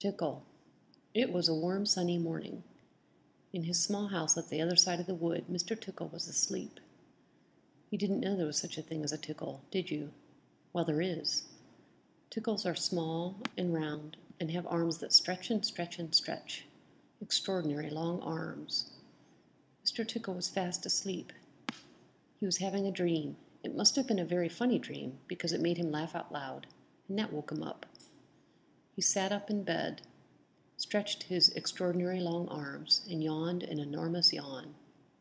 Tickle. It was a warm, sunny morning. In his small house at the other side of the wood, Mr. Tickle was asleep. You didn't know there was such a thing as a tickle, did you? Well, there is. Tickles are small and round and have arms that stretch and stretch and stretch. Extraordinary long arms. Mr. Tickle was fast asleep. He was having a dream. It must have been a very funny dream because it made him laugh out loud, and that woke him up. He sat up in bed, stretched his extraordinary long arms, and yawned an enormous yawn.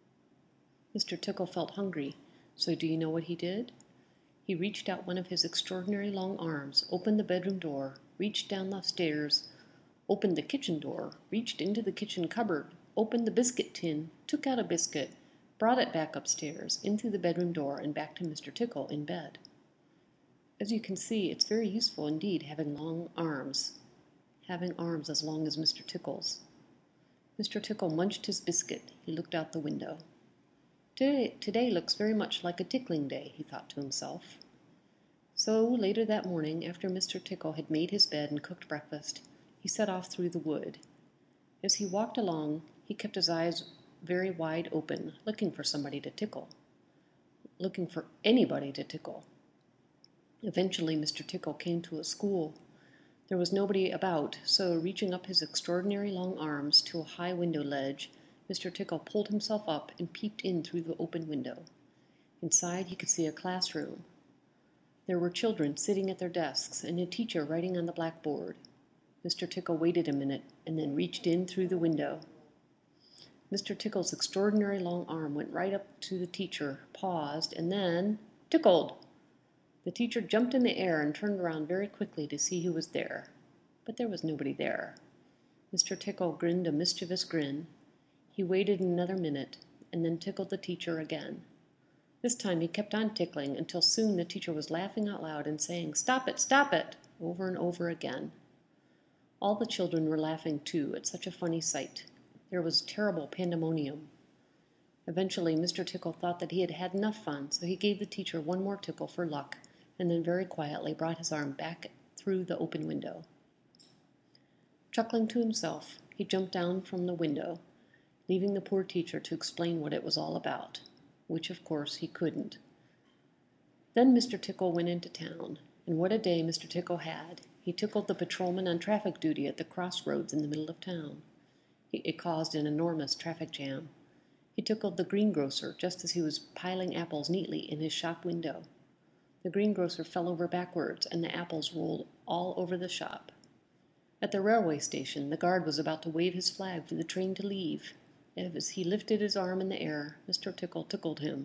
Mr. Tickle felt hungry, so do you know what he did? He reached out one of his extraordinary long arms, opened the bedroom door, reached down the stairs, opened the kitchen door, reached into the kitchen cupboard, opened the biscuit tin, took out a biscuit, brought it back upstairs, in through the bedroom door, and back to Mr. Tickle in bed. As you can see, it's very useful indeed having long arms, having arms as long as Mr. Tickle's. Mr. Tickle munched his biscuit. He looked out the window. Today looks very much like a tickling day, he thought to himself. So later that morning, after Mr. Tickle had made his bed and cooked breakfast, he set off through the wood. As he walked along, he kept his eyes very wide open, looking for somebody to tickle, looking for anybody to tickle. Eventually, Mr. Tickle came to a school. There was nobody about, so reaching up his extraordinary long arms to a high window ledge, Mr. Tickle pulled himself up and peeped in through the open window. Inside, he could see a classroom. There were children sitting at their desks and a teacher writing on the blackboard. Mr. Tickle waited a minute and then reached in through the window. Mr. Tickle's extraordinary long arm went right up to the teacher, paused, and then tickled. The teacher jumped in the air and turned around very quickly to see who was there. But there was nobody there. Mr. Tickle grinned a mischievous grin. He waited another minute and then tickled the teacher again. This time he kept on tickling until soon the teacher was laughing out loud and saying, "Stop it," over and over again. All the children were laughing too at such a funny sight. There was terrible pandemonium. Eventually Mr. Tickle thought that he had had enough fun, so he gave the teacher one more tickle for luck, and then very quietly brought his arm back through the open window. Chuckling to himself, he jumped down from the window, leaving the poor teacher to explain what it was all about, which of course he couldn't. Then Mr. Tickle went into town, and what a day Mr. Tickle had. He tickled the patrolman on traffic duty at the crossroads in the middle of town. It caused an enormous traffic jam. He tickled the greengrocer just as he was piling apples neatly in his shop window. The greengrocer fell over backwards, and the apples rolled all over the shop. At the railway station, the guard was about to wave his flag for the train to leave. As he lifted his arm in the air, Mr. Tickle tickled him.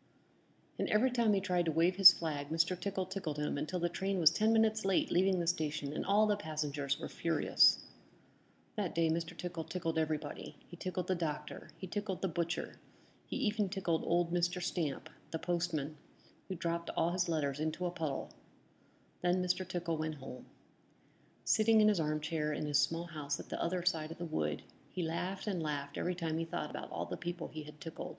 And every time he tried to wave his flag, Mr. Tickle tickled him until the train was 10 minutes late leaving the station, and all the passengers were furious. That day Mr. Tickle tickled everybody. He tickled the doctor. He tickled the butcher. He even tickled old Mr. Stamp, the postman, who dropped all his letters into a puddle. Then Mr. Tickle went home. Sitting in his armchair in his small house at the other side of the wood, he laughed and laughed every time he thought about all the people he had tickled.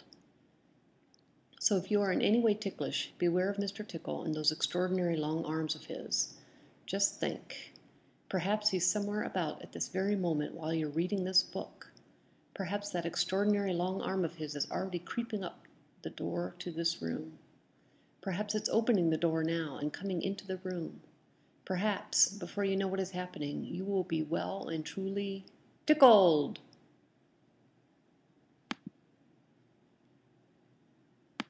So if you are in any way ticklish, beware of Mr. Tickle and those extraordinary long arms of his. Just think. Perhaps he's somewhere about at this very moment while you're reading this book. Perhaps that extraordinary long arm of his is already creeping up the door to this room. Perhaps it's opening the door now and coming into the room. Perhaps, before you know what is happening, you will be well and truly tickled.